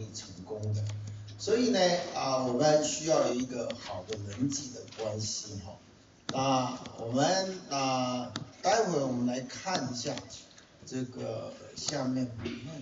成功的。所以呢，我们需要有一个好的人际的关系哈。那我们待会我们来看一下这个下面的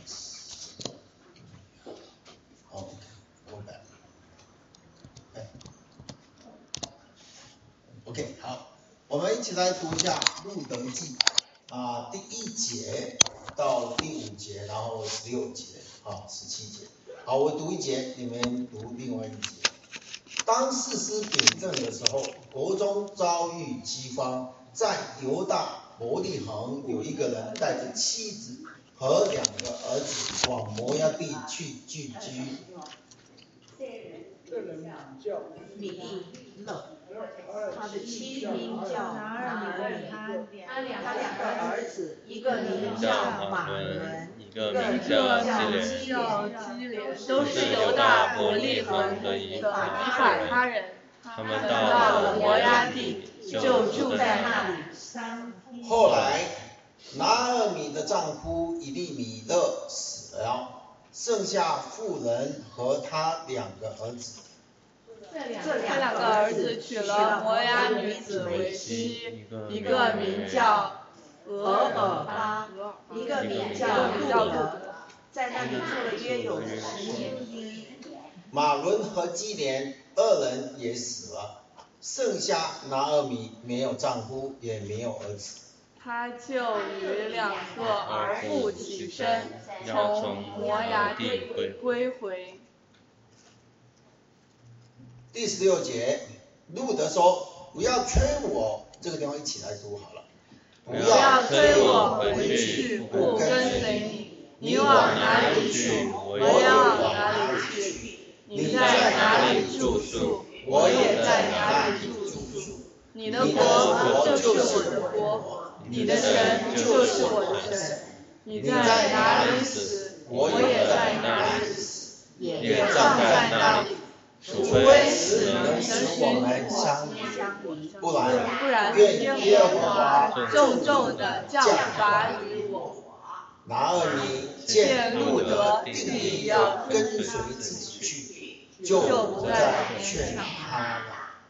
OK， 好，我们一起来读一下《路德记》第1节到第5节，然后16节17节。好，我读1节，你们读另外1节。当士师秉政的时候，国中遭遇饥荒，在犹大伯利恒有一个人带着妻子和2个儿子往摩押地去聚居。 这人名叫米利勒，他的妻名叫拿尔米，他2个儿子，一个名叫马伦，一个名叫基连， 都是犹大伯利恒的以法他人。他们到了摩押地，就住在那里。 后来，拿尔米的丈夫以利米勒死了，剩下妇人和他2个儿子。 这2个儿子娶了摩押女子为妻，一个名叫俄尔巴， 一个名叫路德，在那里住了约有10年。 马伦和基连2人也死了，剩下拿尔米没有丈夫，也没有儿子。 他就与2个儿妇起身，从摩押地归回。 第16节，路德说：“不要催我。”这个地方一起来读好了。 不要催我回去，不跟随你。你往哪里去，我要往哪里去。你在哪里住宿，我也在哪里住宿。你的国就是我的国，你的神就是我的神。你在哪里死，我也在哪里死，也葬在那里。除非死能使我们相离，不然愿耶和华重重的降罚于我。 拿尔米见路德定义要跟随自己去，就不再劝他了。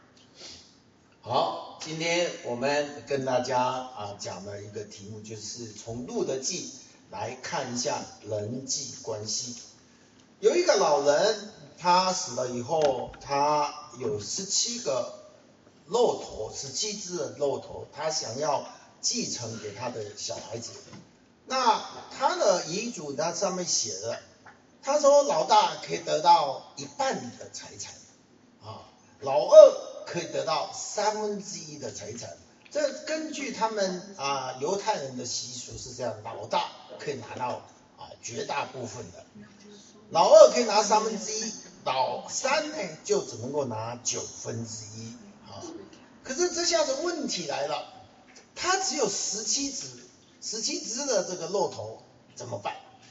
好，今天我们跟大家讲的一个题目就是从路德记来看一下人际关系。有一个老人，他死了以后，他有17个骆驼，17只的骆驼，他想要继承给他的小孩子。那他的遗嘱他上面写了，他说老大可以得到1半的财产，老二可以得到1/3的财产。这根据他们犹太人的习俗是这样，老大可以拿到绝大部分的，老二可以拿1/3，老三呢就只能够拿1/9。可是这下子问题来了，他只有17只的这个骆驼怎么办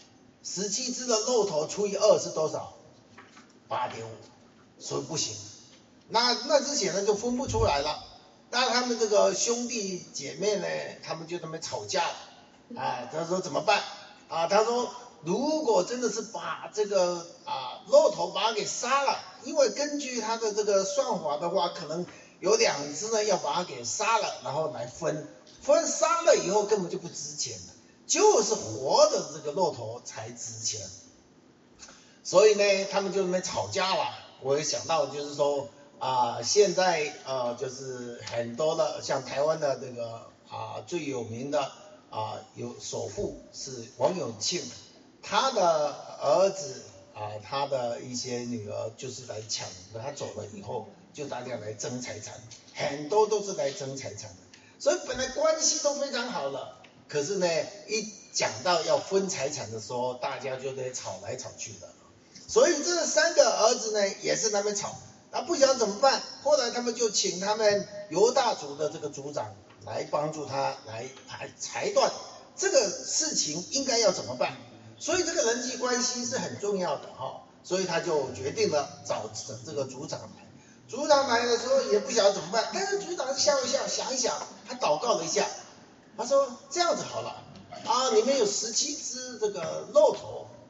？17只的骆驼除以2是多少？8.5，所以不行。那之前呢就分不出来了。那他们这个兄弟姐妹呢，他们就这么吵架了。他说怎么办？他说如果真的是把这个骆驼把它给杀了，因为根据他的这个算法的话，可能有2只呢要把它给杀了，然后来分杀了以后根本就不值钱了，就是活的这个骆驼才值钱。所以呢，他们就那么吵架了。我也想到就是说现在就是很多的像台湾的这个最有名的有首富是王永庆，他的儿子他的一些女儿就是来抢，他走了以后就大家来争财产，很多都是来争财产的。所以本来关系都非常好了，可是呢一讲到要分财产的时候，大家就得吵来吵去的。所以这3个儿子呢也是那边吵，不晓得怎么办。后来他们就请他们犹大族的这个族长来帮助他来裁断这个事情应该要怎么办。所以这个人际关系是很重要的所以他就决定了找这个族长来。族长来的时候也不晓得怎么办，但是族长笑一笑，想一想，他祷告了一下，他说这样子好了你们有17只这个骆驼，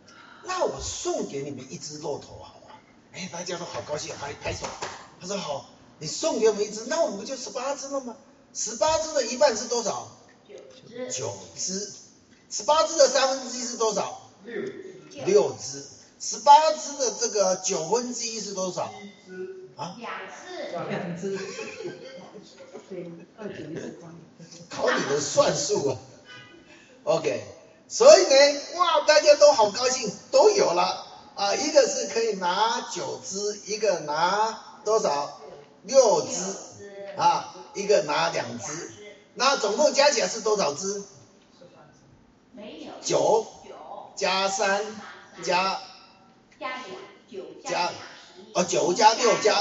那我送给你们一只骆驼好了。哎，大家都好高兴，还拍手。他说好，你送给我们一只，那我们不就18只了吗？18只的一半是多少？9只。18只的1/3是多少？6只。18只的这个1/9是多少？啊？2只。 对，2×1方。 考你的算术啊。OK， 所以呢，哇，大家都好高兴，都有了啊，一个是可以拿9只，一个拿多少？6只啊，一个拿2只，那总共加起来是多少只？ 没有。 9加3加9加6加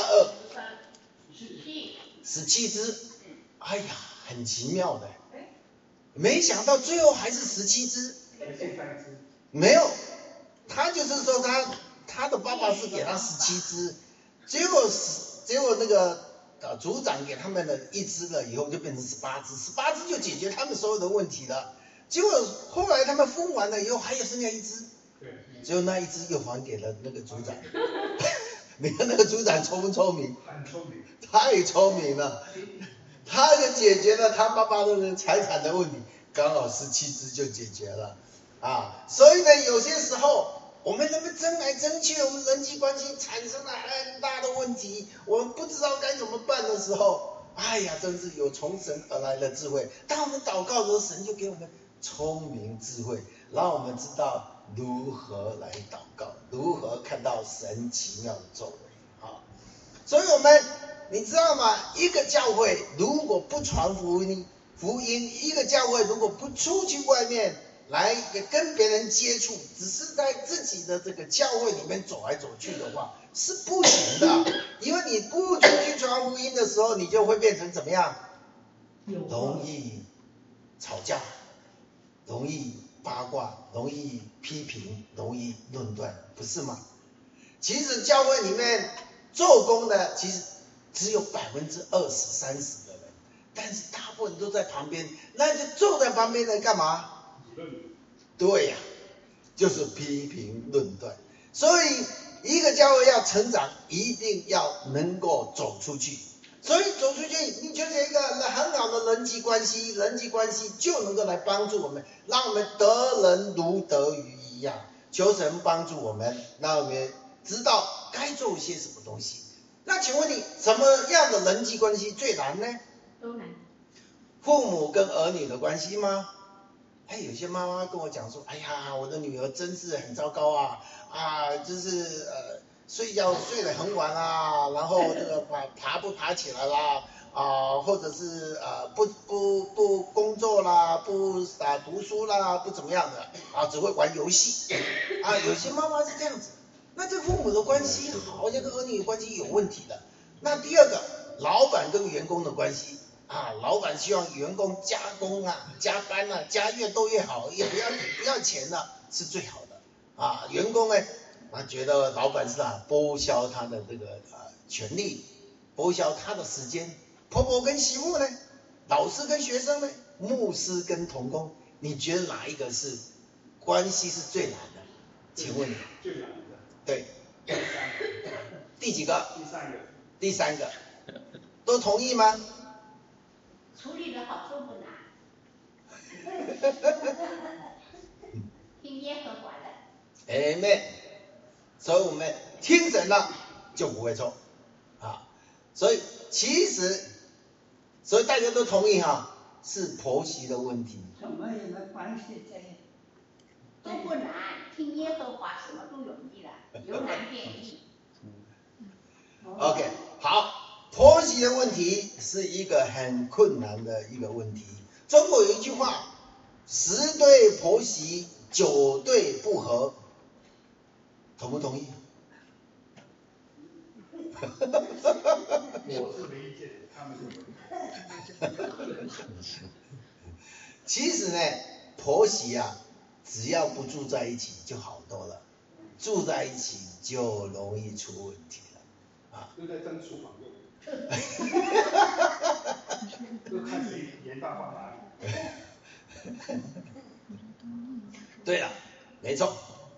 2，17只。哎呀，很奇妙的，没想到最后还是17只。没有，他就是说他的爸爸是给他17只，结果那个组长给他们了1只了以后就变成18只，18只就解决他们所有的问题了。结果后来他们分完了以后，还有剩下1只，结果那1只又还给了那个组长。你看那个组长聪不聪明？很聪明，太聪明了，他就解决了他爸爸的财产的问题，刚好17只就解决了啊。所以呢，有些时候我们能不能争来争去，我们人际关系产生了很大的问题，我们不知道该怎么办的时候，哎呀，真是有从神而来的智慧。当我们祷告的时候，神就给我们聪明智慧，让我们知道如何来祷告，如何看到神奇妙的作为啊。所以你知道吗？一个教会如果不传福音，一个教会如果不出去外面来跟别人接触，只是在自己的这个教会里面走来走去的话，是不行的。因为你不出去传福音的时候，你就会变成怎么样？容易吵架，容易八卦，容易批评，容易论断，不是吗？其实教会里面做工的其实只有20%、30%的人，但是大部分都在旁边，那就坐在旁边的干嘛？对呀，就是批评论断。所以一个教会要成长，一定要能够走出去。所以走出去，你就是一个很好的人际关系，人际关系就能够来帮助我们，让我们得人如得鱼一样。求神帮助我们，让我们知道该做些什么东西。那请问你，什么样的人际关系最难呢？ 都难。 父母跟儿女的关系吗？有些妈妈跟我讲说，哎呀，我的女儿真是很糟糕啊，就是睡觉睡得很晚啊，然后这个不爬起来啦，或者是不工作啦，不读书啦，不怎么样的只会玩游戏有些妈妈是这样子。那这父母的关系好像跟儿女的关系有问题的。那第二个，老板跟员工的关系老板希望员工加工加班加越多越好，也不要钱了，是最好的员工呢觉得老板是剥削他的这个权利，剥削他的时间。婆婆跟媳妇呢，老师跟学生呢，牧师跟同工，你觉得哪一个是关系是最难的？请问你最难的。 对，第几个？第三个，都同意吗？ 处理的好说不难。听耶和华的。 Amen。所以我们听神了就不会错所以其实，所以大家都同意是婆媳的问题。 什么样的关系这样？ 都不难，听耶和华什么都容易了，由难变易。 OK， 好，婆媳的问题是一个很困难的一个问题。中国有一句话，10对婆媳9对不和，同不同意？ 我是没意见，他们是其实呢，婆媳只要不住在一起就好多了，住在一起就容易出问题了就在争厨房用。就看谁盐大放哪里。 对了，没错。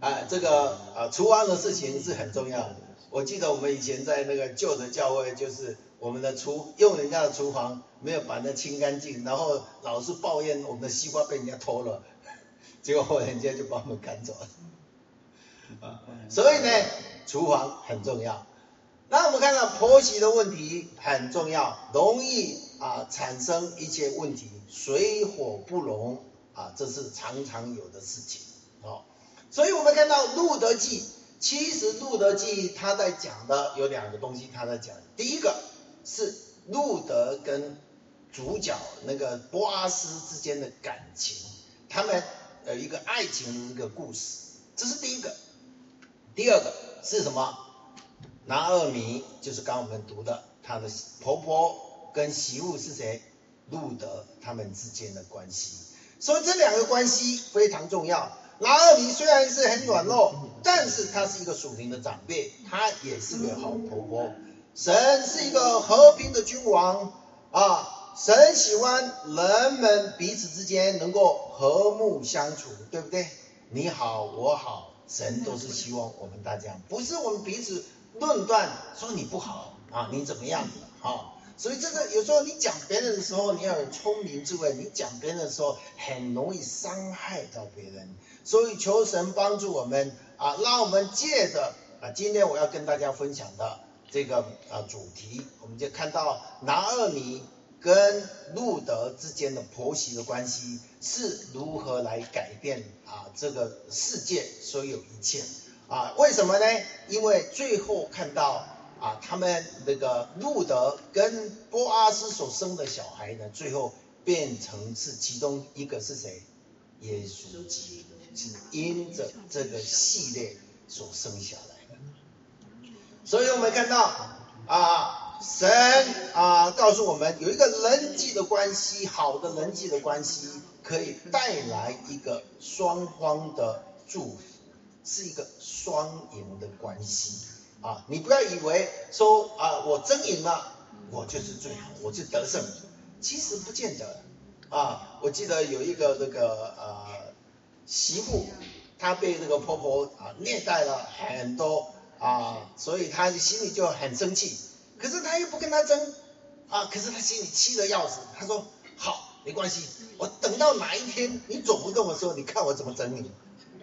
厨房的事情是很重要的。我记得我们以前在那个旧的教会，就是我们的用人家的厨房没有把那清干净，然后老是抱怨我们的西瓜被人家偷了，结果人家就把我们赶走了。所以呢，厨房很重要。那我们看到婆媳的问题很重要，容易产生一些问题，水火不容这是常常有的事情。所以我们看到路得记，其实路得记他在讲的有2个东西，他在讲，第一个是路得跟主角那个波阿斯之间的感情，他们有一个爱情的一个故事，这是第一个。第二个是什么？拿俄米，就是刚刚我们读的，她的婆婆跟媳妇是谁？路得他们之间的关系。所以这2个关系非常重要。拿俄米虽然是很软弱，但是她是一个属灵的长辈，她也是个好婆婆。神是一个和平的君王神喜欢人们彼此之间能够和睦相处，对不对？你好我好，神都是希望我们大家，不是我们彼此论断说你不好你怎么样所以这个有时候你讲别人的时候，你要有聪明智慧，你讲别人的时候很容易伤害到别人。所以求神帮助我们让我们借着今天我要跟大家分享的这个主题，我们就看到拿俄米跟路得之间的婆媳的关系是如何来改变这个世界所有一切为什么呢？因为最后看到他们那个路得跟波阿斯所生的小孩呢，最后变成是其中一个是谁？耶稣基督，是因着这个系列所生下来的。所以我们看到神告诉我们有一个人际的关系，好的人际的关系可以带来一个双方的祝福，是一个双赢的关系你不要以为说我争赢了，我就是最好，我就得胜，其实不见得我记得有一个媳妇，她被这个婆婆虐待了很多所以她心里就很生气，可是她又不跟她争可是她心里气得要死，她说好，没关系，我等到哪一天你走不动的时候，你看我怎么整你。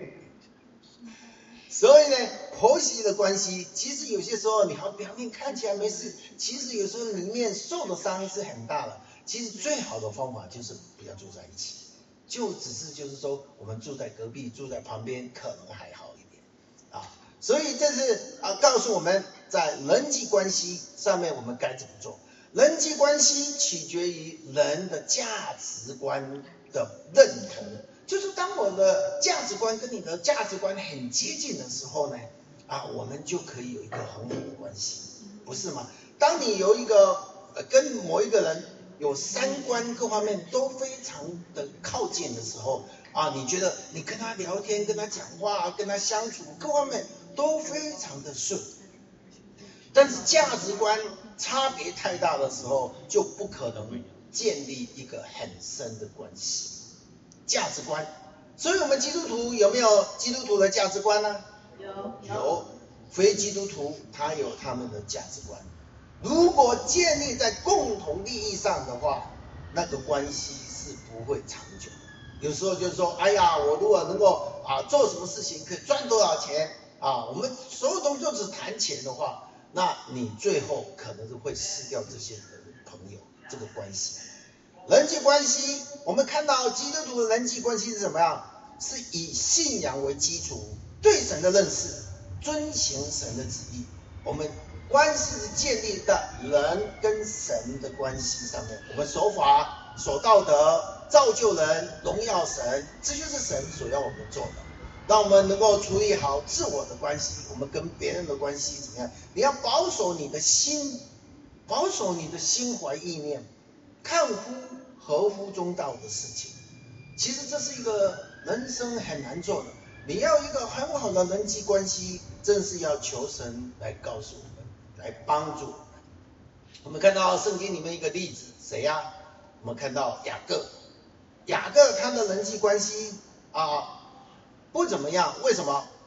所以呢，婆媳的关系其实有些时候你好表面看起来没事，其实有时候里面受的伤是很大的。其实最好的方法就是不要住在一起，就是说我们住在隔壁，住在旁边可能还好一点所以这是告诉我们在人际关系上面我们该怎么做。人际关系取决于人的价值观的认同，就是当我的价值观跟你的价值观很接近的时候呢我们就可以有一个很好的关系，不是吗？当你有一个跟某一个人有三观各方面都非常的靠近的时候你觉得你跟他聊天，跟他讲话，跟他相处各方面都非常的顺，但是价值观差别太大的时候，就不可能建立一个很深的关系。价值观，所以我们基督徒有没有基督徒的价值观呢？有。非基督徒他有他们的价值观，如果建立在共同利益上的话，那个关系是不会长久。有时候就是说，哎呀，我如果能够做什么事情可以赚多少钱我们所有东西都只谈钱的话，那你最后可能是会失掉这些朋友，这个关系。人际关系，我们看到基督徒的人际关系是怎么样？是以信仰为基础，对神的认识，遵行神的旨意。我们关系是建立在人跟神的关系上面，我们守法、守道德、造就人、荣耀神，这就是神所要我们做的。让我们能够处理好自我的关系，我们跟别人的关系怎么样？你要保守你的心，保守你的心怀意念，看乎合乎中道的事情。其实这是一个人生很难做的，你要一个很好的人际关系，正是要求神来告诉我们，来帮助我们。我们看到圣经里面一个例子，谁呀？我们看到雅各。雅各他的人际关系不怎么样，为什么？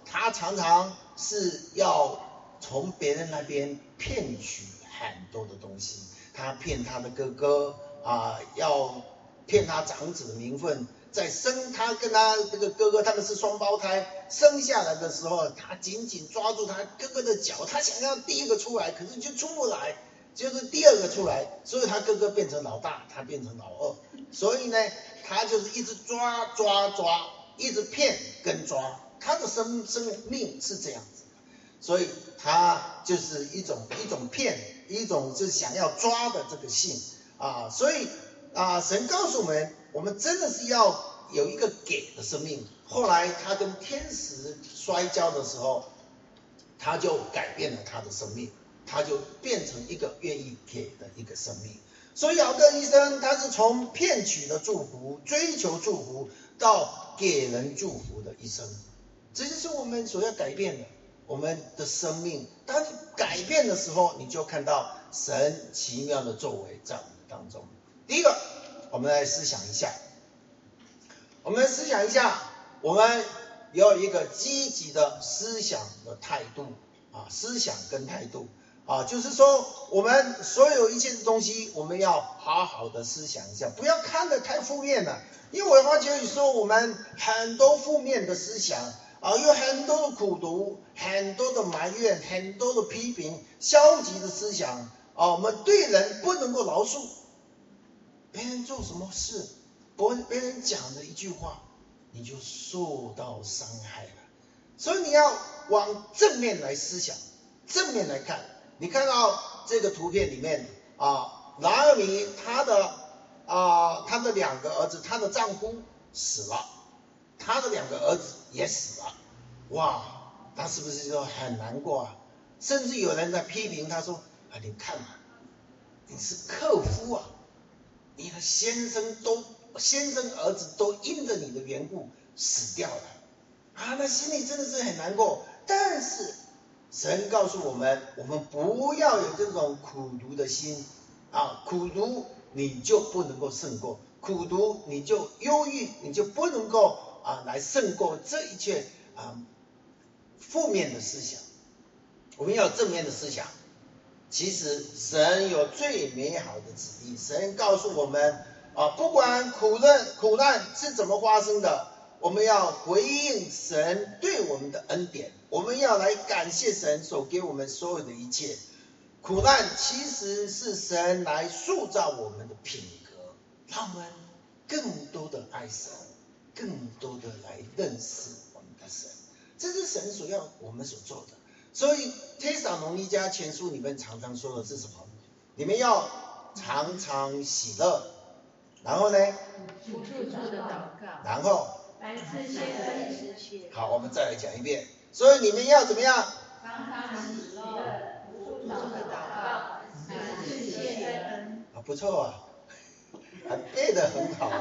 他常常是要从别人那边骗取很多的东西，他骗他的哥哥要骗他长子的名分，在他跟他这个哥哥他们是双胞胎，生下来的时候，他紧紧抓住他哥哥的脚，他想要第一个出来，可是就出不来，就是第二个出来，所以他哥哥变成老大，他变成老二，所以呢，他就是一直抓，一直骗跟抓，他的生命是这样子的，所以他就是一种骗，一种就是想要抓的这个性所以神告诉我们真的是要有一个给的生命。后来他跟天使摔跤的时候，他就改变了他的生命，他就变成一个愿意给的一个生命。所以雅各一生他是从骗取的祝福、追求祝福到给人祝福的一生，这就是我们所要改变的。我们的生命当你改变的时候，你就看到神奇妙的作为在我们当中。第一个，我们来思想一下，我们有一个积极的思想的态度思想跟态度就是说我们所有一切的东西，我们要好好的思想一下，不要看得太负面了。因为我发觉说我们很多负面的思想有很多的苦读，很多的埋怨，很多的批评，消极的思想我们对人不能够饶恕，别人做什么事，别人讲的一句话，你就受到伤害了。所以你要往正面来思想，正面来看。你看到这个图片里面拿俄米她的两个儿子，她的丈夫死了，她的两个儿子也死了，哇，她是不是就很难过甚至有人在批评她说你看你是克夫你的先生儿子都因着你的缘故死掉了那心里真的是很难过。但是神告诉我们不要有这种苦毒的心苦毒你就不能够胜过，苦毒你就忧郁，你就不能够来胜过这一切负面的思想。我们要有正面的思想。其实神有最美好的旨意，神告诉我们不管苦难是怎么发生的，我们要回应神对我们的恩典，我们要来感谢神所给我们所有的一切。苦难其实是神来塑造我们的品格，让我们更多的爱神，更多的来认识我们的神，这是神所要我们所做的。所以帖撒罗尼迦前书里面常常说的是什么？你们要常常喜乐，然后呢？ 不住的祷告， 然后凡事谢恩。 好，我们再来讲一遍。所以你们要怎么样？ 常常喜乐，不住的祷告，凡事谢恩。 不错背得很好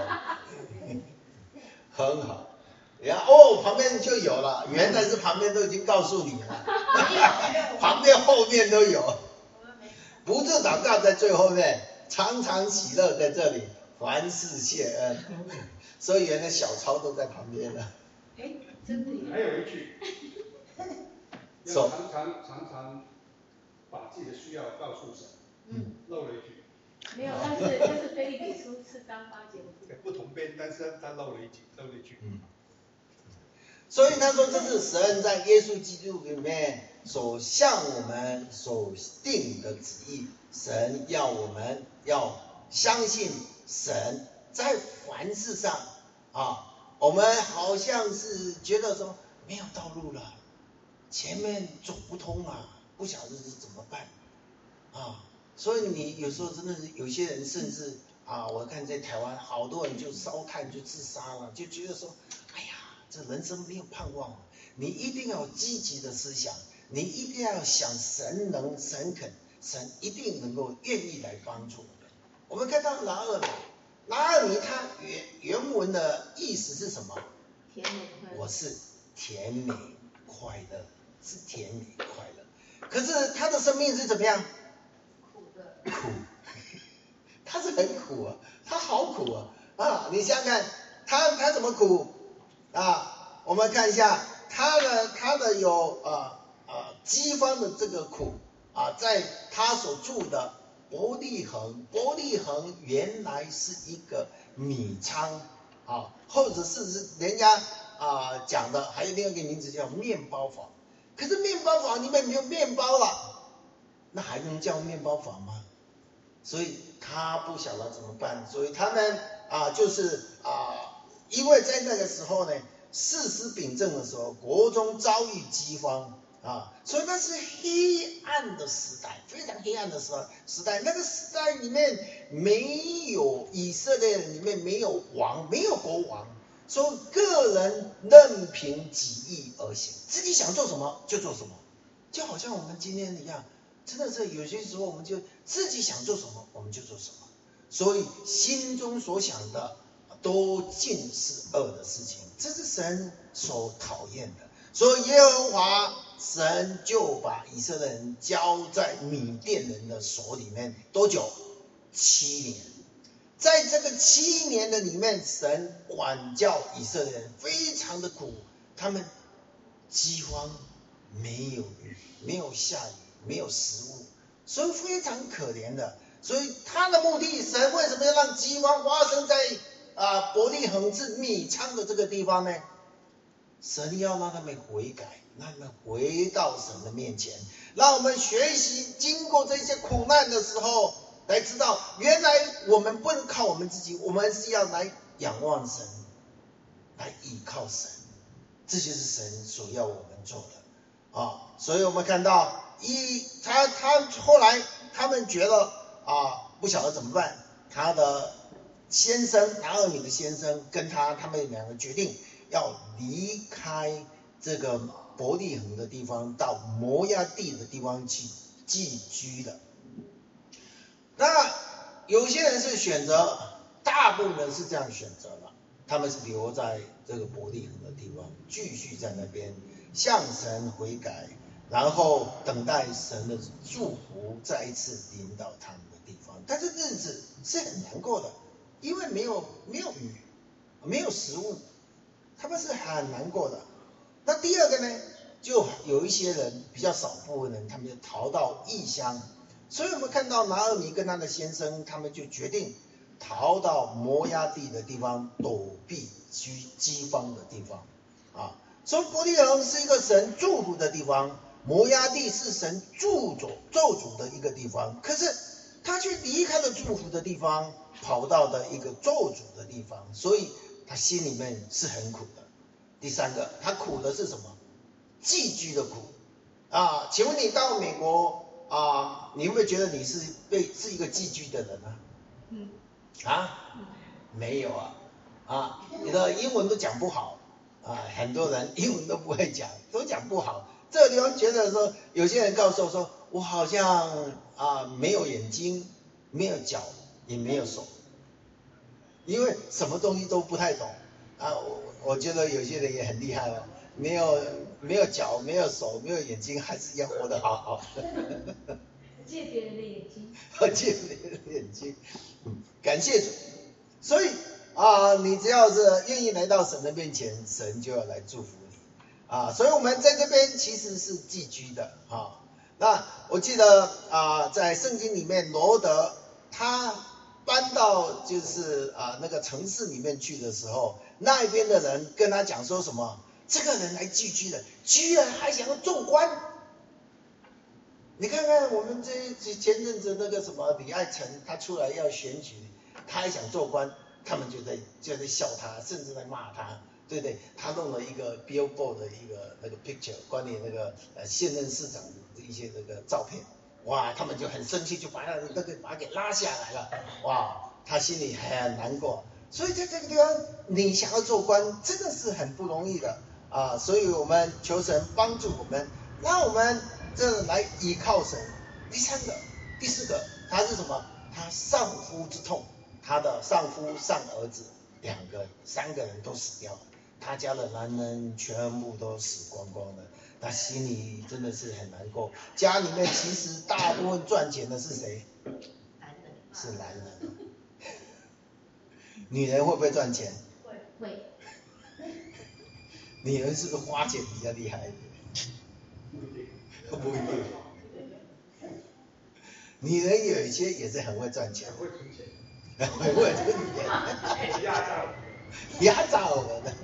很好。旁边就有了，原来是旁边都已经告诉你了旁边后面都有。不住祷告在最后面，常常喜乐在这里，凡事谢恩。所以原来小抄都在旁边了。 真的。 还有一句，要常常把自己的需要告诉神。漏了一句。 没有，但是腓立比书4章8节。 不同编，但是他漏了一句。 所以他说这是神在耶稣基督里面所向我们所定的旨意。神要我们要相信神，在凡事上我们好像是觉得说没有道路了，前面走不通不晓得是怎么办所以你有时候真的是有些人甚至我看在台湾好多人就烧炭就自杀了，就觉得说哎呀这人生没有盼望。你一定要积极的思想，你一定要想神能神肯，神一定能够愿意来帮助我们。我们看到拿俄米他原文的意思是什么？ 甜美快乐。 我是甜美快乐，是甜美快乐。可是他的生命是怎么样？苦他是很苦他好苦你想想看他怎么苦我们看一下他的有饥荒的这个苦在他所住的伯利恒原来是一个米仓或者是人家讲的还有另外一个名字叫面包房。可是面包房里面没有面包了，那还能叫面包房吗？所以他不晓得怎么办，所以他们就是因为在那个时候呢，士师秉政的时候，国中遭遇饥荒所以那是黑暗的时代，非常黑暗的时代。那个时代里面没有以色列人，里面没有王，没有国王，所以个人任凭己意而行，自己想做什么就做什么，就好像我们今天一样。真的是有些时候我们就自己想做什么我们就做什么，所以心中所想的都尽是恶的事情，这是神所讨厌的。所以耶和华神就把以色列人交在米甸人的手里面，多久？7年。在这个7年的里面，神管教以色列人非常的苦，他们饥荒，没有雨，没有下雨，没有食物，所以非常可怜的。所以他的目的，神为什么要让饥荒发生在伯利恒是米仓的这个地方呢？神要让他们悔改，让他们回到神的面前，让我们学习经过这些苦难的时候，来知道原来我们不能靠我们自己，我们是要来仰望神，来倚靠神，这就是神所要我们做的所以我们看到他后来他们觉得不晓得怎么办，他的先生拿俄米的先生跟他们两个决定要离开这个伯利恒的地方，到摩押地的地方去寄居的。那有些人是选择，大部分人是这样选择的，他们是留在这个伯利恒的地方，继续在那边向神悔改，然后等待神的祝福再一次临到他们的地方。但是日子是很难过的，因为没有雨，没有食物，他们是很难过的。那第二个呢，就有一些人，比较少部分人，他们就逃到异乡。所以我们看到拿俄米跟他的先生，他们就决定逃到摩押地的地方，躲避饥荒的地方所以伯利恒是一个神祝福的地方，摩押地是神咒诅的一个地方，可是他却离开了祝福的地方，跑到了一个咒诅的地方，所以他心里面是很苦的。第三个，他苦的是什么？寄居的苦请问你到美国你会不会觉得你是一个寄居的人呢？没有你的英文都讲不好很多人英文都不会讲，都讲不好。这个地方觉得说，有些人告诉我说，我好像没有眼睛，没有脚，也没有手，因为什么东西都不太懂我觉得有些人也很厉害了，没有脚，没有手，没有眼睛，还是要活得好好的。 借别人的眼睛。 借别人的眼睛，感谢主。所以你只要是愿意来到神的面前，神就要来祝福你所以我们在这边其实是寄居的那我记得在圣经里面，罗德他搬到就是那个城市里面去的时候，那边的人跟他讲说什么？这个人来寄居的，居然还想要做官。你看看我们前阵子那个什么李爱诚，他出来要选举，他还想做官，他们就在笑他，甚至在骂他，对不对？他弄了一个 billboard 的一个那个 picture， 关于那个现任市长的一些那个照片，哇，他们就很生气，就把他给拉下来了，哇，他心里很难过。所以在这个地方，你想要做官，真的是很不容易的所以我们求神帮助我们，让我们这来依靠神。第四个，他是什么？他丧夫之痛，他的丧夫丧儿子3个人都死掉了，他家的男人全部都死光光了，他心里真的是很难过。家里面其实大部分赚钱的是谁？是男人。女人会不会赚钱？ 会。 女人是不是花钱比较厉害一点？不一定。女人有一些也是很会赚钱， 会存钱， 很会存钱，压榨我们的。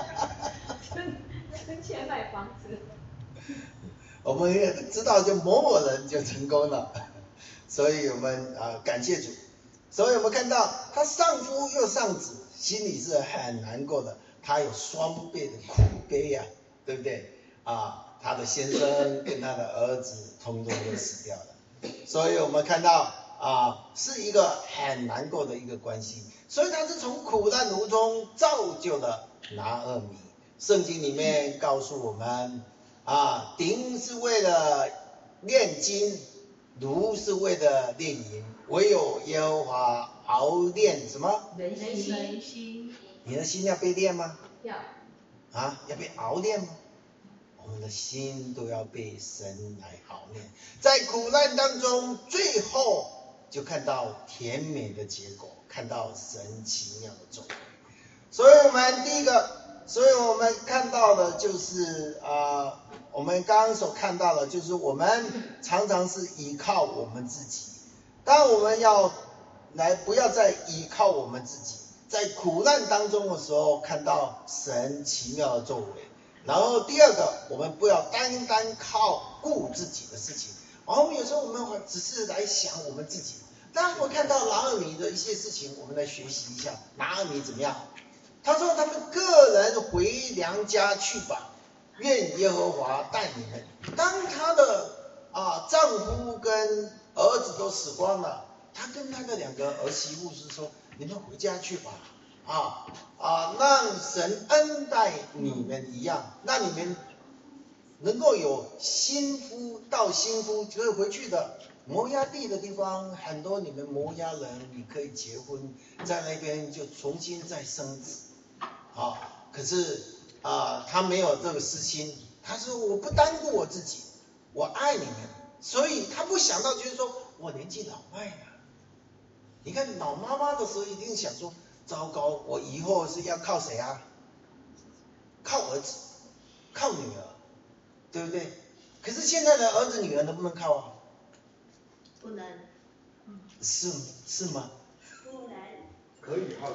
存钱买房子。 我们也知道，就某某人就成功了，所以我们感谢主。所以我们看到他丧夫又丧子，心里是很难过的，他有双倍的苦悲呀，对不对？他的先生跟他的儿子通通都死掉了，所以我们看到是一个很难过的一个关系。所以他是从苦难途中造就了拿俄米。圣经里面告诉我们鼎是为了炼金，炉是为了炼银，唯有耶和华熬炼什么？ 人心。 你的心要被炼吗？ 要。 要被熬炼吗？我们的心都要被神来熬炼，在苦难当中，最后就看到甜美的结果，看到神奇妙的作为。所以我们看到的就是我们刚刚所看到的就是我们常常是依靠我们自己，当我们不要再依靠我们自己，在苦难当中的时候看到神奇妙的作为。然后第二个，我们不要单单靠顾自己的事情，有时候我们只是来想我们自己。当我看到拿俄米的一些事情，我们来学习一下拿俄米怎么样。他说他们个人回娘家去吧，愿耶和华带你们。当他的丈夫跟儿子都死光了，他跟他的2个儿媳妇是说，你们回家去吧，让神恩待你们一样，让你们能够有新夫就会回去的。摩押地的地方很多，你们摩押人你可以结婚，在那边就重新再生子。可是他没有这个私心，他说我不耽误我自己，我爱你们，所以他不想到就是说我年纪老迈了。你看老妈妈的时候一定想说，糟糕，我以后是要靠谁啊？靠儿子，靠女儿，对不对？可是现在的儿子女儿能不能靠啊？ 不能。 是吗？ 不能。 可以靠。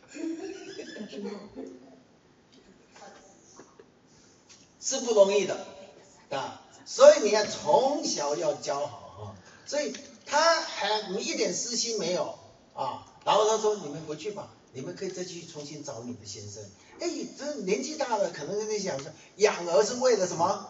是不容易的所以你看从小要教好所以他一点私心没有然后他说你们回去吧，你们可以再去重新找你的先生。这年纪大了，可能你想说养儿是为了什么？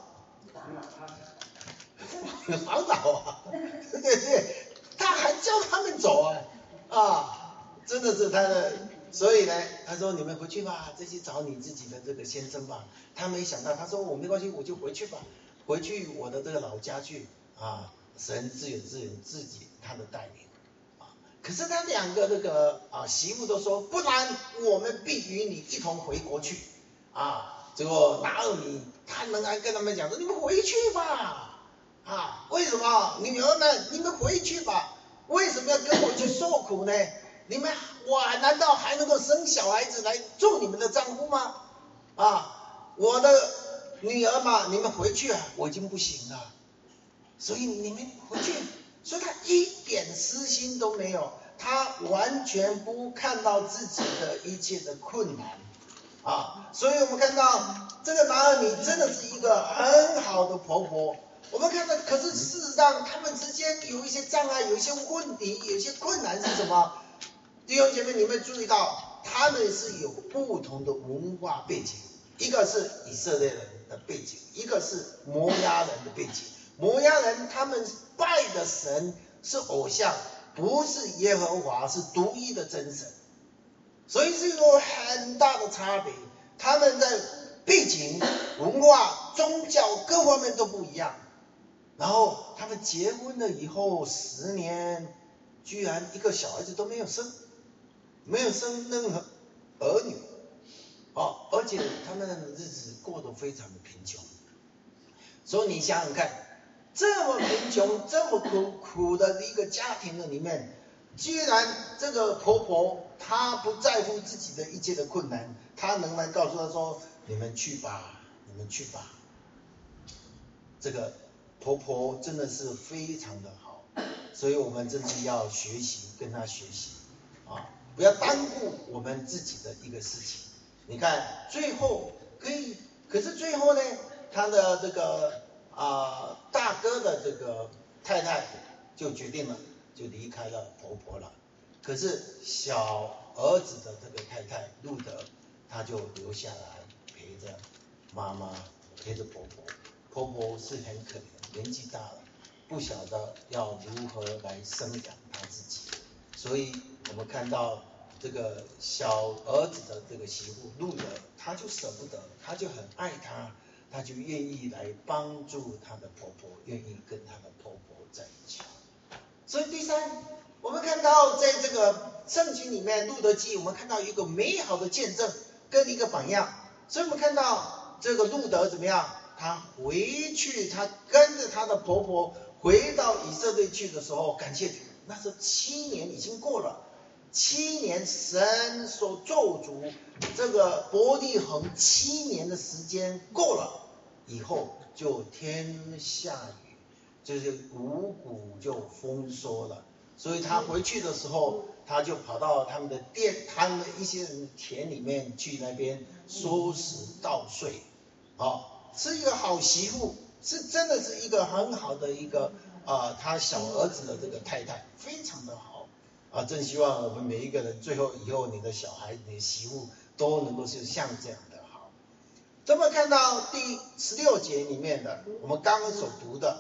防老对对，他还叫他们走真的是他的。所以呢，他说你们回去吧，再去找你自己的这个先生吧。他没想到，他说我没关系，我就回去吧，回去我的这个老家去神自有自己他的带领可是他2个那个媳妇都说，不然我们必与你一同回国去结果拿俄米他仍然跟他们讲说，你们回去吧为什么？女儿们，你们回去吧，为什么要跟我去受苦呢？我难道还能够生小孩子来做你们的丈夫吗？我的女儿嘛，你们回去我已经不行了，所以你们回去。所以他一点私心都没有，他完全不看到自己的一切的困难所以我们看到这个拿俄米真的是一个很好的婆婆。我们看到，可是事实上他们之间有一些障碍，有一些问题，有一些困难是什么？弟兄姐妹，你们注意到他们是有不同的文化背景，一个是以色列人的背景，一个是摩押人的背景。摩押人他们拜的神是偶像，不是耶和华，是独一的真神，所以是有很大的差别。他们在背景、文化、宗教各方面都不一样。然后他们结婚了以后10年，居然一个小孩子都没有生任何儿女而且他们的日子过得非常的贫穷。所以你想想看，这么贫穷这么苦的一个家庭的里面，居然这个婆婆她不在乎自己的一切的困难，她仍然告诉她说， 你们去吧，你们去吧。这个婆婆真的是非常的好，所以我们真是要学习，跟她学习啊，不要耽误我们自己的一个事情。你看最后可是最后呢，他的这个大哥的这个太太就决定了，就离开了婆婆了。可是小儿子的这个太太路德，他就留下来陪着妈妈，陪着婆婆。婆婆是很可怜，年纪大了，不晓得要如何来生养她自己，所以我们看到这个小儿子的这个媳妇路德，她就舍不得，她就很爱她，她就愿意来帮助她的婆婆，愿意跟她的婆婆在一起。所以第三，我们看到在这个圣经里面路德记，我们看到一个美好的见证跟一个榜样。所以我们看到这个路德怎么样？她回去，她跟着她的婆婆回到以色列去的时候，感谢主，那是7年已经过了，7年神所咒诅这个伯利恒7年的时间过了以后，就天下雨，就是五谷就丰收了。所以他回去的时候，他就跑到他们的一些人田里面去那边收拾稻穗，是一个好媳妇，是真的是一个很好的一个他小儿子的这个太太，非常的好真希望我们每一个人最后以后你的小孩、你的媳妇都能够是像这样的好。这么看到第16节里面的，我们刚刚所读的，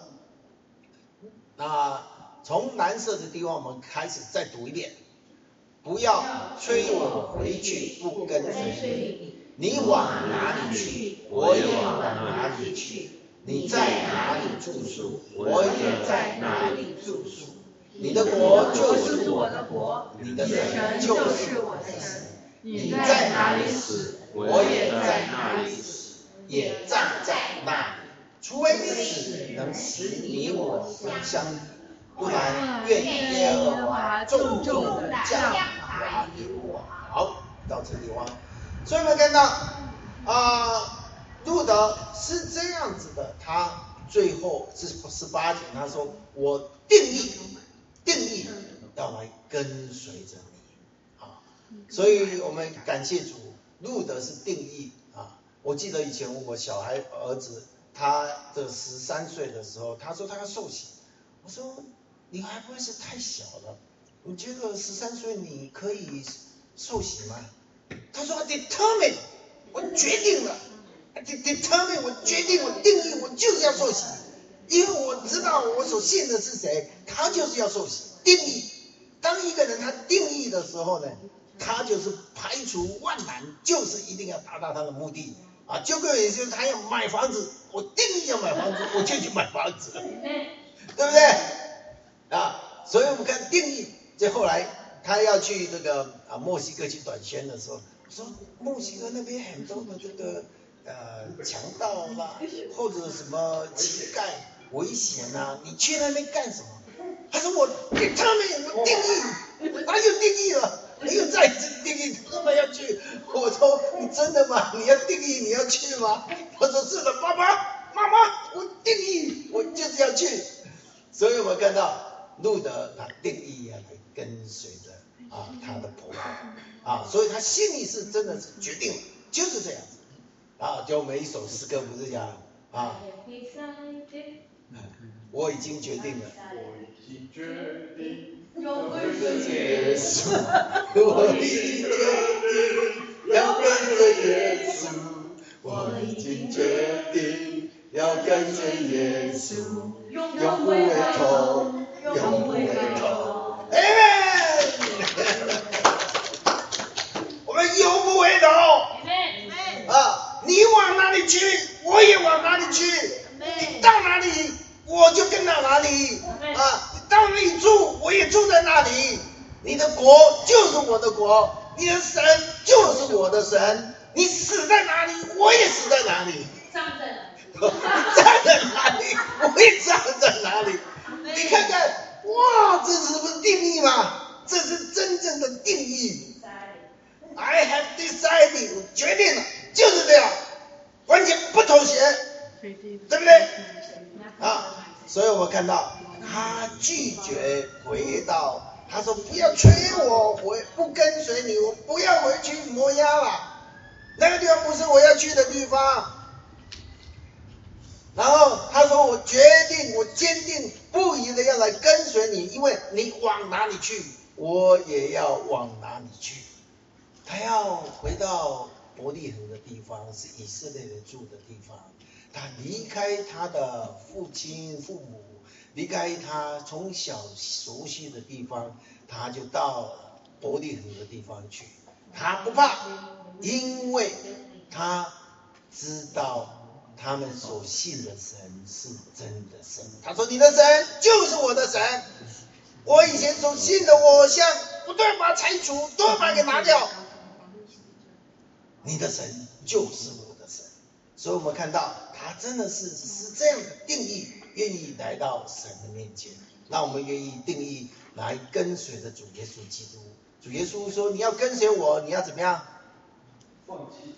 从蓝色的地方我们开始再读一遍。不要催我回去，不跟随你，你往哪里去，我也往哪里去。你在哪里住宿，我也在哪里住宿。你的国就是我的国，你的神就是我的神。你在哪里死，我也在哪里死，也葬在那里。除非死能使你我相遇，不然愿耶和华重重的降罚给我。好，到这里哇。所以我们看到路德是这样子的，他最后是18节，他说我定义要来跟随着你所以我们感谢主，路德是定义我记得以前我小孩儿子，他的13岁的时候，他说他要受洗，我说你还不会是太小了？你觉得13岁你可以受洗吗？他说 determine， 我决定了 determine， 我决定，我定义，我就是要受洗，因为我知道我所信的是谁，他就是要受洗。定义，当一个人他定义的时候呢，他就是排除万难，就是一定要达到他的目的就跟有些他要买房子，我定义要买房子，我就去买房子，对不对所以我们看定义，这后来他要去这个墨西哥去短宣的时候，我说墨西哥那边很多的这个强盗啦，或者什么乞丐危险你去那边干什么？他说我他们有定义，哪有定义了？没有在定义，他们要去。我说你真的吗？你要定义，你要去吗？他说是的，妈妈，我定义，我就是要去。所以我们看到路德他定义要来跟随着他的婆婆所以他心里是真的是决定了，就是这样子就每一首诗歌不是讲我已经决定了， 要跟随耶稣， 我已经决定要跟随耶稣，我已经决定要跟随耶稣，永不回头，永不回头。Amen 我们永不回头。你往哪里去，我也往哪里去。你到哪里，我就跟到哪里你到哪里住，我也住在那里。你的国就是我的国，你的神就是我的神。你死在哪里，我也死在哪里。 站在哪里？站在哪里，我也站在哪里。你看看，哇，这是不是定义吗？这是真正的定义。I have decided， 我决定了，就是这样。 完全不妥协，对不对？啊，所以我们看到他拒绝回到，他说不要催我回，不跟随你，我不要回去摩押了，那个地方不是我要去的地方。然后他说我坚定不移的要来跟随你，因为你往哪里去，我也要往哪里去。他要回到伯利恒的地方，是以色列人住的地方。他离开他的父亲父母，离开他从小熟悉的地方，他就到伯利恒的地方去。他不怕，因为他知道他们所信的神是真的神。他说你的神就是我的神，我以前所信的偶像，我都要把它拆除，都要把它给拿掉。你的神就是我的神。所以我们看到他真的是这样的定义，愿意来到神的面前。那我们愿意定义来跟随着主耶稣基督。主耶稣说你要跟随我，你要怎么样？ 放弃，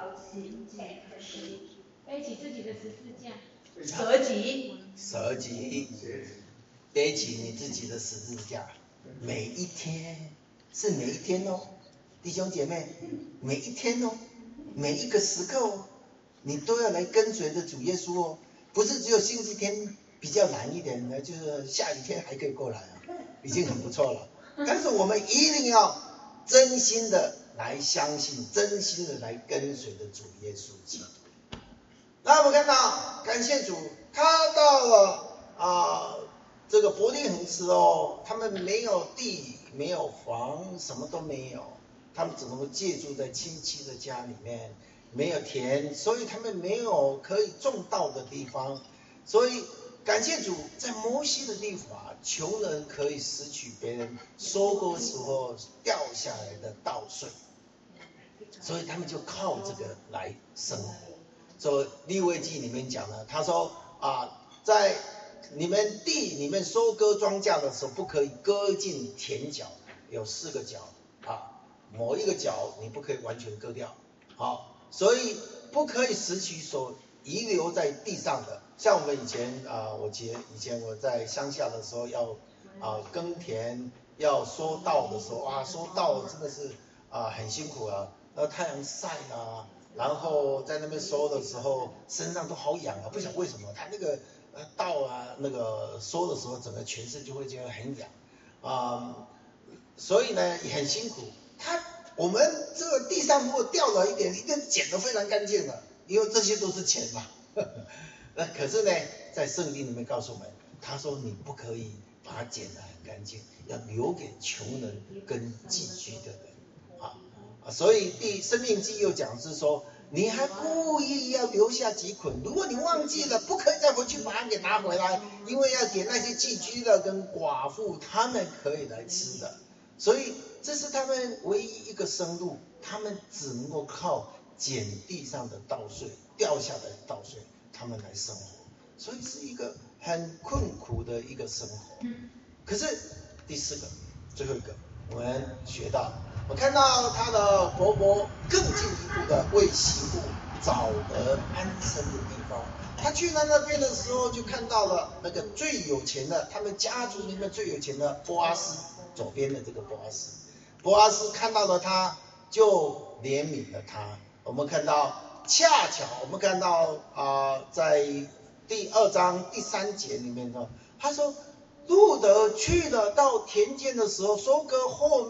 背起自己的十字架， 舍己， 背起你自己的十字架。每一天是每一天哦，弟兄姐妹，每一天哦，每一个时刻哦，你都要来跟随着主耶稣哦，不是只有星期天比较难一点的，就是下雨天还可以过来啊，已经很不错了。但是我们一定要真心的来相信，真心的来跟随着主耶稣基督。那我们看到，感谢主，他到了这个伯利恒时候，他们没有地，没有房，什么都没有，他们只能够借住在亲戚的家里面，没有田，所以他们没有可以种稻的地方。所以感谢主，在摩西的律法，穷人可以拾取别人收割时候掉下来的稻穗，所以他们就靠这个来生活。所以利未记里面讲了，他说在你们地里面收割庄稼的时候，不可以割进田角，有4个角某一个角你不可以完全割掉，所以不可以拾取所遗留在地上的。像我们以前以前我在乡下的时候要耕田要收稻的时候收稻真的是很辛苦啊，太阳晒啊，然后在那边收的时候身上都好痒啊，不晓得为什么，他那个稻那个收的时候整个全身就会觉得很痒所以呢也很辛苦。我们这个地上如果掉了一点，一定捡得非常干净的，因为这些都是钱嘛。那可是呢，在圣经里面告诉我们，他说你不可以把它捡得很干净，要留给穷人跟寄居的人所以生命记又讲是说，你还故意要留下几捆，如果你忘记了，不可以再回去把它给拿回来，因为要给那些寄居的跟寡妇，他们可以来吃的。所以这是他们唯一一个生路，他们只能够靠捡地上的稻穗，掉下来的稻穗，他们来生活，所以是一个很困苦的一个生活。可是第4个，最后一个，我们学到，我看到他的伯伯更进一步的为媳妇找得安身的地方。他去到那边的时候，就看到了那个最有钱的，他们家族里面最有钱的波阿斯，左边的这个波阿斯。波阿斯看到了他，就怜悯了他。我们看到，恰巧我们看到在第2章第3节里面呢，他说路得去了到田间的时候，收割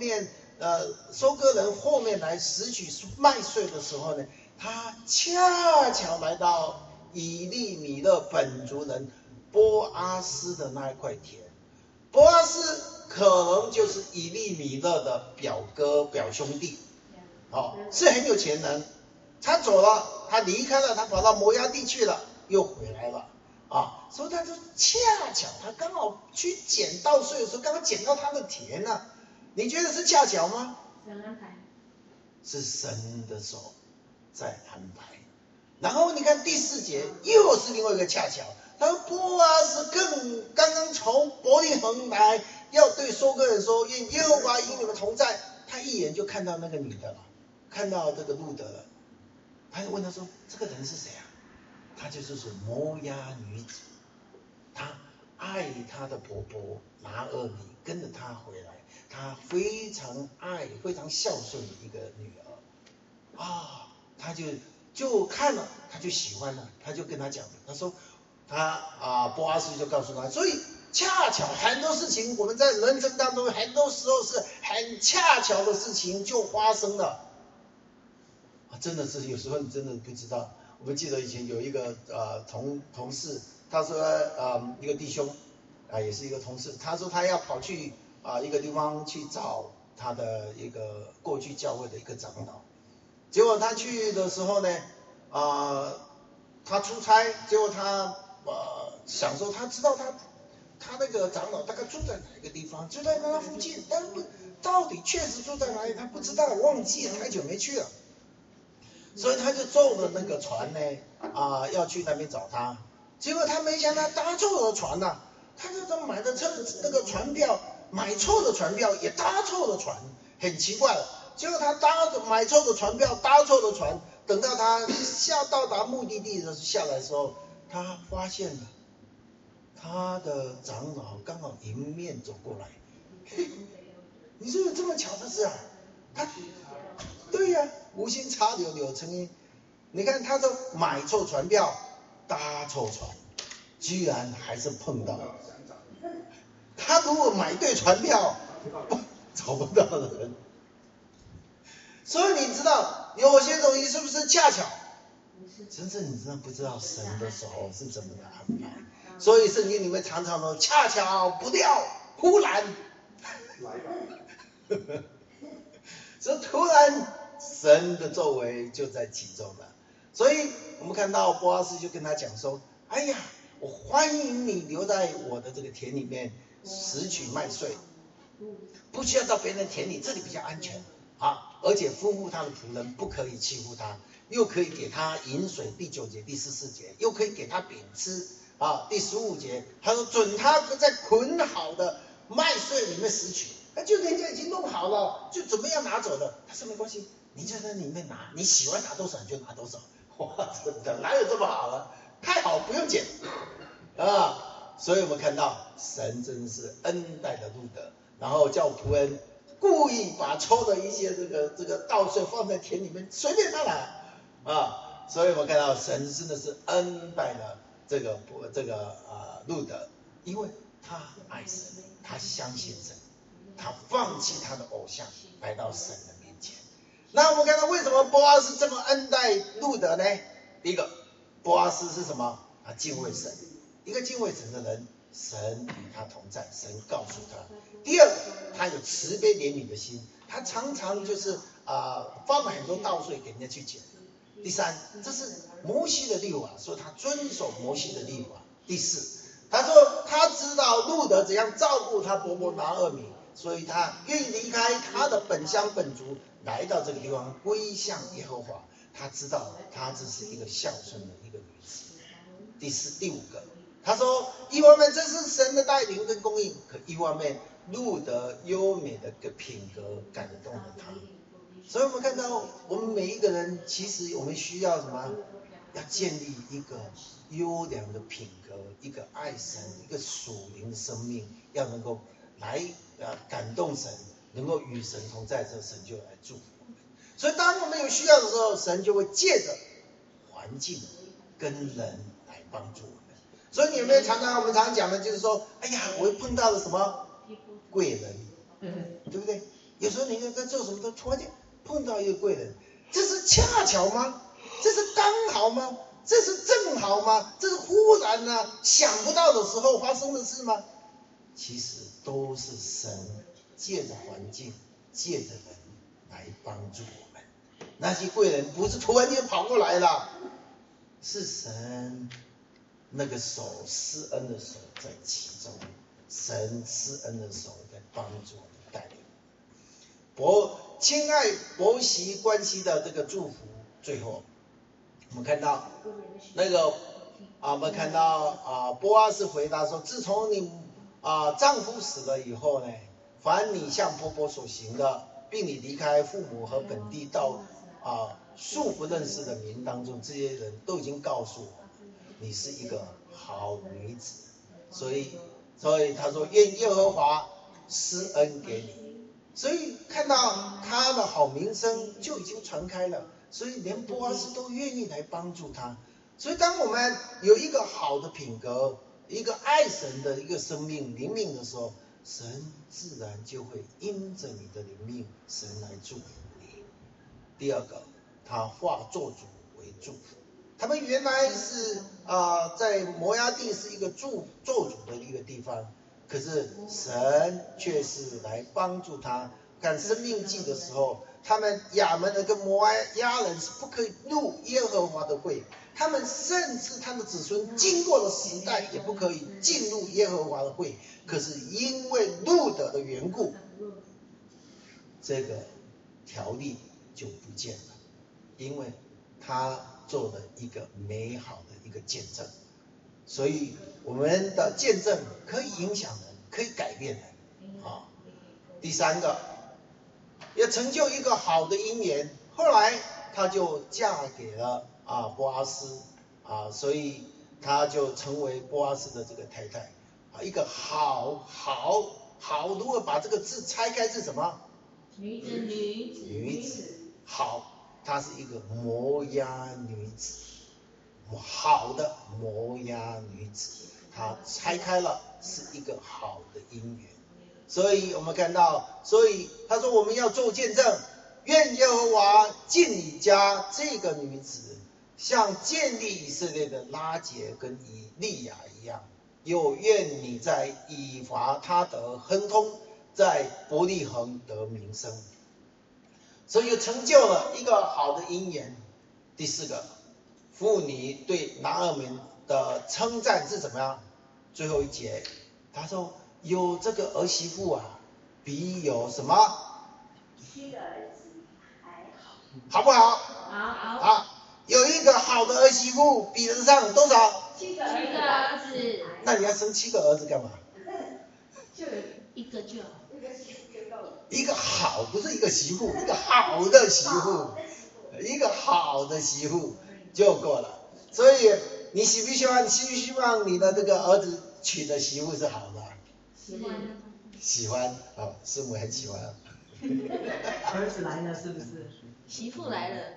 人后面来拾取麦穗的时候呢，他恰巧来到以利米勒本族人波阿斯的那一块田。波阿斯可能就是以利米勒的表哥表兄弟，是很有钱人。他走了，他离开了，他跑到摩押地去了，又回来了所以他说恰巧他刚好去捡稻穗的时候，刚好捡到他的田了。你觉得是恰巧吗？ 神安排， 是神的手在安排。然后你看第4节又是另外一个恰巧，他说波阿斯刚刚从伯利恒来，要对收割人说，愿耶和华与你们同在。他一眼就看到那个女的了，看到这个路得了。 他就问他说：“这个人是谁啊？”他就是说摩押女子，她爱她的婆婆拿俄米，跟着她回来，她非常爱、非常孝顺的一个女儿啊，他就看了，他就喜欢了，他就跟他讲，他说波阿斯就告诉他，所以恰巧很多事情我们在人生当中，很多时候是很恰巧的事情就发生了真的是有时候你真的不知道。我们记得以前有一个同事，他说一个弟兄也是一个同事，他说他要跑去一个地方去找他的一个过去教会的一个长老，结果他去的时候呢他出差，结果他想说他知道他那个长老大概住在哪一个地方，就在那附近，但是到底确实住在哪里他不知道，忘记太久没去了。所以他就坐了那个船呢要去那边找他，结果他没想到搭错了船了，他就买的那个船票买错了船票，也搭错了船，很奇怪了。结果他买错了船票，搭错了船，等到他到达目的地的下来的时候，他发现了他的长老刚好迎面走过来。你说有这么巧的事啊？对呀，无心插柳成荫。你看，他都买错船票，搭错船，居然还是碰到了。他如果买对船票，找不到人。所以你知道，有些东西是不是恰巧？真正你真的不知道神的手是怎么的安排。所以圣经里面常常说，恰巧不料，忽然。所以突然神的作为就在其中了。所以我们看到波阿斯就跟他讲说，哎呀，我欢迎你留在我的这个田里面拾取麦穗，不需要到别人的田里，这里比较安全而且吩咐他的仆人不可以欺负他，又可以给他饮水，第9节第14节，又可以给他饼吃第15节，他说准他在捆好的麦穗里面拾取，就人家已经弄好了，就怎么样拿走了，他说没关系，你就在里面拿，你喜欢拿多少你就拿多少。哇，真的哪有这么好了？太好，不用捡所以我们看到神真是恩待的路德，然后叫仆人故意把抽的一些这个稻穗放在田里面，随便他拿所以我们看到神真的是恩待了这个路德，因为他爱神，他相信神，他放弃他的偶像来到神的面前。那我们看到为什么波阿斯这么恩待路德呢？第一个，波阿斯是什么？他敬畏神，一个敬畏神的人，神与他同在，神告诉他。第二个，他有慈悲怜悯的心，他常常就是放了很多稻穗给人家去捡。第三，这是摩西的律法，说他遵守摩西的律法。第四，他说他知道路德怎样照顾他伯伯拿俄米，所以他愿意离开他的本乡本族，来到这个地方归向耶和华。他知道他这是一个孝顺的一个女子。第五个，他说一方面这是神的带领跟供应，可一方面路德优美的品格感动了他。所以我们看到我们每一个人，其实我们需要什么？要建立一个优良的品格，一个爱神，一个属灵的生命，要能够来感动神，能够与神同在，这神就来祝福我们。所以当我们有需要的时候，神就会借着环境跟人来帮助我们。所以你有没有我们常讲的就是说，哎呀，我碰到了什么贵人，对不对？有时候你在做什么都突然间碰到一个贵人，这是恰巧吗？这是刚好吗？这是正好吗？这是忽然想不到的时候发生的事吗？其实都是神借着环境，借着人来帮助我们。那些贵人不是突然间跑过来了，是神那个手施恩的手在其中，神施恩的手在帮助我们带领。亲爱婆媳关系的这个祝福，最后我们看到波阿斯回答说，自从你丈夫死了以后呢，凡你向婆婆所行的，并你离开父母和本地到素不认识的民当中，这些人都已经告诉我，你是一个好女子，所以他说愿耶和华施恩给你，所以看到他的好名声就已经传开了，所以连波阿斯都愿意来帮助他。所以当我们有一个好的品格，一个爱神的一个生命灵命的时候，神自然就会因着你的灵命，神来祝福你。第二个，他化做主为祝福。他们原来是在摩押地是一个做主的一个地方，可是神却是来帮助他。看申命记的时候，他们亚门人跟摩押人是不可以入耶和华的会，他们甚至他的子孙经过了时代也不可以进入耶和华的会。可是因为路德的缘故，这个条例就不见了，因为他做了一个美好的一个见证。所以我们的见证可以影响人，可以改变人。第三个，也成就一个好的姻缘。后来她就嫁给了波阿斯所以她就成为波阿斯的这个太太一个好，如果把这个字拆开是什么？女子好，她是一个摩押女子，好的摩押女子，她拆开了是一个好的姻缘。所以我们看到，所以他说我们要做见证，愿耶和华进你家这个女子，像建立以色列的拉结跟以利亚一样，又愿你在以法他得亨通，在伯利恒得名声。所以成就了一个好的姻缘。第四个，妇女对拿俄米的称赞是怎么样？最后一节他说有这个儿媳妇比有什么 7个儿子还好， 好不好？ 好， 有一个好的儿媳妇比得上多少 ？7个儿子。 那你要生7个儿子干嘛？ 就一个就好， 一个好，不是一个媳妇，一个好的媳妇，一个好的媳妇就够了。所以你希不希望你的这个儿子娶的媳妇是好的？喜欢师母很喜欢儿子来了是不是？ 媳妇来了。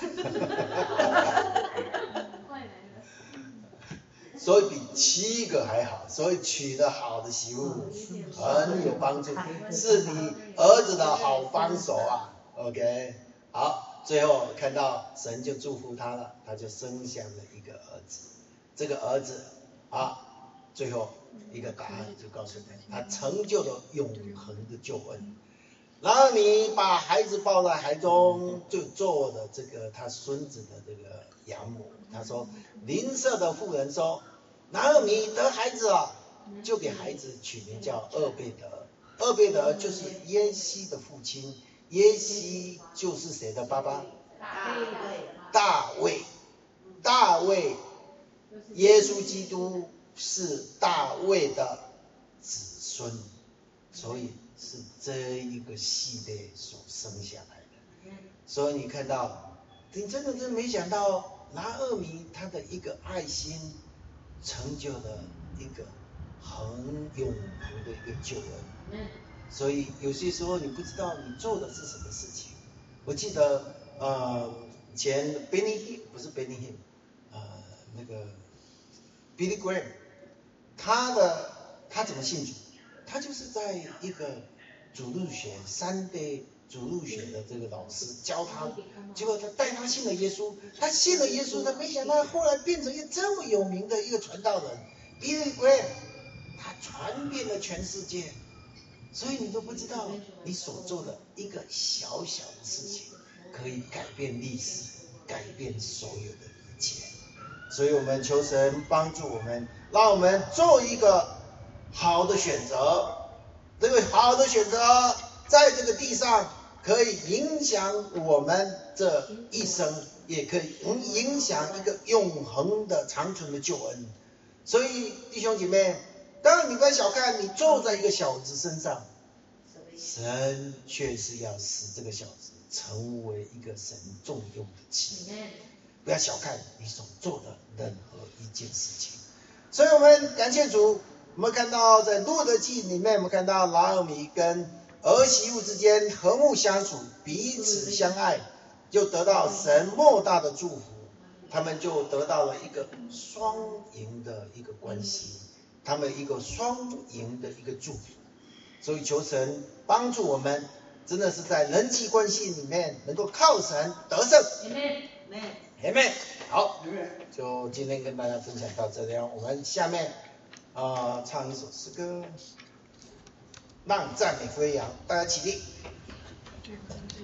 所以比7个还好，所以娶的好的媳妇很有帮助，是你儿子的好帮手OK， 好，最后看到神就祝福他了，他就生下了一个儿子。这个儿子最后一个答案就告诉你，他成就了永恒的救恩。然后你把孩子抱在怀中，就做了这个他孙子的这个养母。他说邻舍的妇人说，拿俄米得孩子了，就给孩子取名叫厄贝德。厄贝德就是耶西的父亲，耶西就是谁的爸爸？大卫。耶稣基督是大卫的子孙，所以是这一个系列所生下来的。所以你看到，你真的没想到拿俄米他的一个爱心成就了一个很永恒的一个救恩。所以有些时候你不知道你做的是什么事情。我记得以前 Benny Hinn 不是 Benny Hinn 那个 Billy Graham， 他怎么信主？他就是在一个主日学3day主日学的这个老师教他，结果他带他信了耶稣，他信了耶稣，他没想到后来变成一个这么有名的一个传道人 Billy Graham， 他传遍了全世界。所以你都不知道你所做的一个小小的事情可以改变历史，改变所有的一切。所以我们求神帮助我们，让我们做一个好的选择。这个好的选择在这个地上可以影响我们这一生，也可以影响一个永恒的长存的救恩。所以弟兄姐妹，当然你不要小看你坐在一个小子身上，神却是要使这个小子成为一个神重用的器皿。不要小看你所做的任何一件事情。所以我们感谢主，我们看到在路得记里面，我们看到拿俄米跟儿媳妇之间和睦相处，彼此相爱，就得到神莫大的祝福，他们就得到了一个双赢的一个关系，他们一个双赢的一个祝福。所以求神帮助我们，真的是在人际关系里面能够靠神得胜。Amen。好，就今天跟大家分享到这里，我们下面唱一首诗歌，让赞美归扬，大家起立。